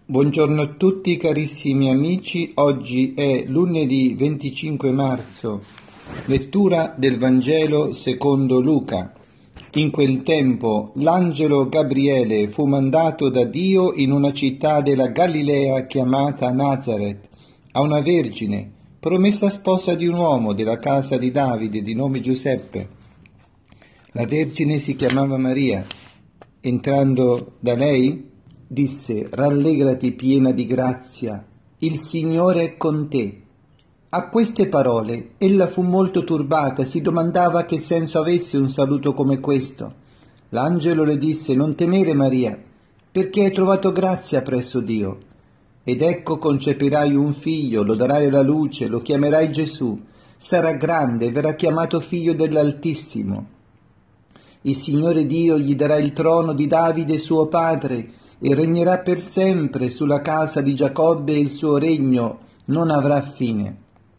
Buongiorno a tutti carissimi amici, oggi è lunedì 25 marzo, lettura del Vangelo secondo Luca. In quel tempo l'angelo Gabriele fu mandato da Dio in una città della Galilea chiamata Nazaret, a una vergine, promessa sposa di un uomo della casa di Davide di nome Giuseppe. La vergine si chiamava Maria. Entrando da lei, disse: «Rallegrati piena di grazia, il Signore è con te». A queste parole ella fu molto turbata, si domandava che senso avesse un saluto come questo. L'angelo le disse: «Non temere, Maria, perché hai trovato grazia presso Dio. Ed ecco concepirai un figlio, lo darai alla luce, lo chiamerai Gesù. Sarà grande e verrà chiamato figlio dell'Altissimo. Il Signore Dio gli darà il trono di Davide suo padre e regnerà per sempre sulla casa di Giacobbe e il suo regno non avrà fine».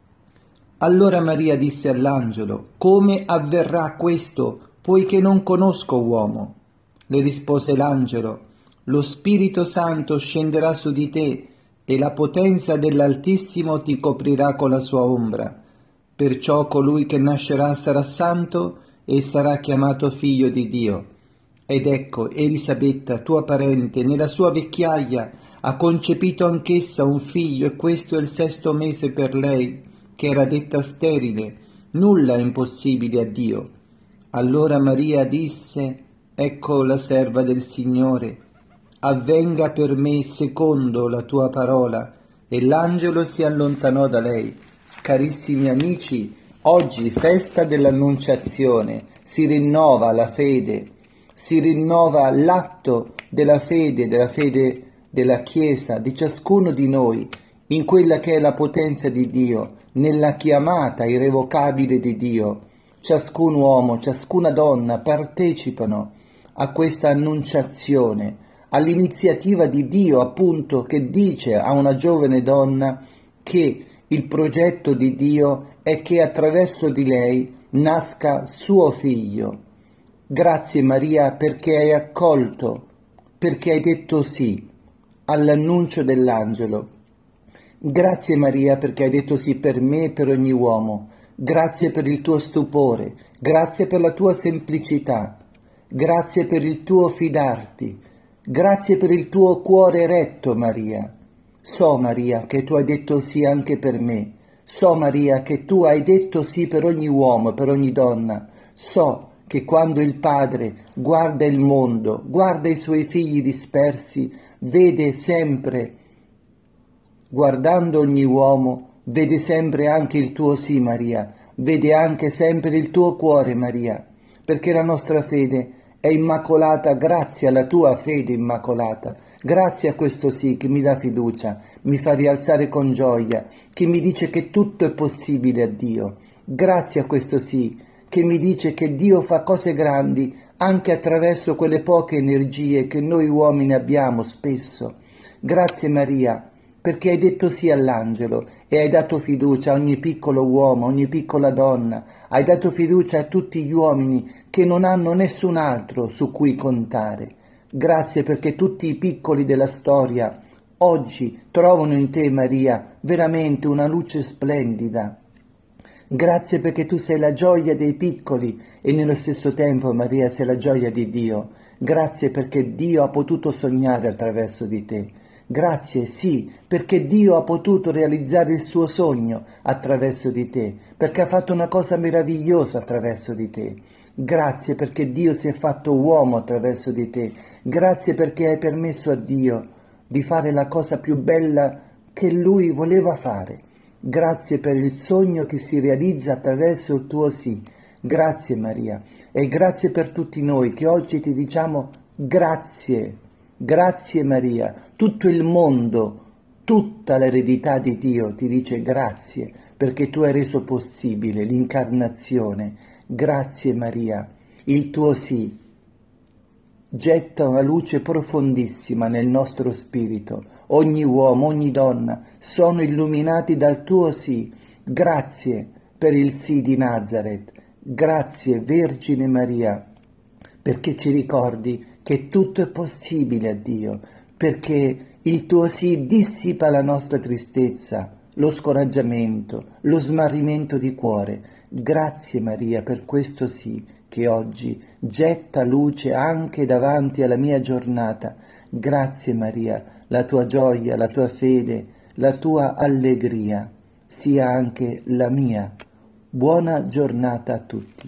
Allora Maria disse all'angelo: «Come avverrà questo, poiché non conosco uomo?» Le rispose l'angelo: «Lo Spirito Santo scenderà su di te e la potenza dell'Altissimo ti coprirà con la sua ombra. Perciò colui che nascerà sarà santo e sarà chiamato figlio di Dio. Ed ecco, Elisabetta, tua parente, nella sua vecchiaia ha concepito anch'essa un figlio, e questo è il 6° mese per lei, che era detta sterile. Nulla è impossibile a Dio». Allora Maria disse: «Ecco la serva del Signore, avvenga per me secondo la tua parola». E l'angelo si allontanò da lei. Carissimi amici, oggi festa dell'Annunciazione, si rinnova la fede, si rinnova l'atto della fede della Chiesa, di ciascuno di noi, in quella che è la potenza di Dio, nella chiamata irrevocabile di Dio. Ciascun uomo, ciascuna donna partecipano a questa annunciazione, all'iniziativa di Dio, appunto, che dice a una giovane donna che il progetto di Dio è che attraverso di lei nasca suo figlio. Grazie Maria perché hai accolto, perché hai detto sì all'annuncio dell'angelo. Grazie Maria perché hai detto sì per me e per ogni uomo. Grazie per il tuo stupore, grazie per la tua semplicità, grazie per il tuo fidarti, grazie per il tuo cuore eretto, Maria. So, Maria, che tu hai detto sì anche per me. So, Maria, che tu hai detto sì per ogni uomo e per ogni donna. So che quando il Padre guarda il mondo, guarda i suoi figli dispersi, vede sempre, guardando ogni uomo, vede sempre anche il tuo sì, Maria, vede anche sempre il tuo cuore, Maria, perché la nostra fede è immacolata grazie alla tua fede immacolata, grazie a questo sì che mi dà fiducia, mi fa rialzare con gioia, che mi dice che tutto è possibile a Dio, grazie a questo sì che mi dice che Dio fa cose grandi anche attraverso quelle poche energie che noi uomini abbiamo spesso. Grazie Maria, perché hai detto sì all'angelo e hai dato fiducia a ogni piccolo uomo, a ogni piccola donna, hai dato fiducia a tutti gli uomini che non hanno nessun altro su cui contare. Grazie perché tutti i piccoli della storia oggi trovano in te, Maria, veramente una luce splendida. Grazie perché tu sei la gioia dei piccoli e nello stesso tempo, Maria, sei la gioia di Dio. Grazie perché Dio ha potuto sognare attraverso di te. Grazie, sì, perché Dio ha potuto realizzare il suo sogno attraverso di te, perché ha fatto una cosa meravigliosa attraverso di te. Grazie perché Dio si è fatto uomo attraverso di te. Grazie perché hai permesso a Dio di fare la cosa più bella che Lui voleva fare. Grazie per il sogno che si realizza attraverso il tuo sì. Grazie Maria e grazie per tutti noi che oggi ti diciamo grazie. Grazie Maria. Tutto il mondo, tutta l'eredità di Dio ti dice grazie perché tu hai reso possibile l'incarnazione. Grazie Maria. Il tuo sì getta una luce profondissima nel nostro spirito. Ogni uomo, ogni donna sono illuminati dal tuo sì. Grazie per il sì di Nazaret. Grazie Vergine Maria, perché ci ricordi che tutto è possibile a Dio, perché Il tuo sì dissipa la nostra tristezza, lo scoraggiamento, lo smarrimento di cuore. Grazie Maria per questo sì che oggi getta luce anche davanti alla mia giornata. Grazie Maria, la tua gioia, la tua fede, la tua allegria sia anche la mia. Buona giornata a tutti.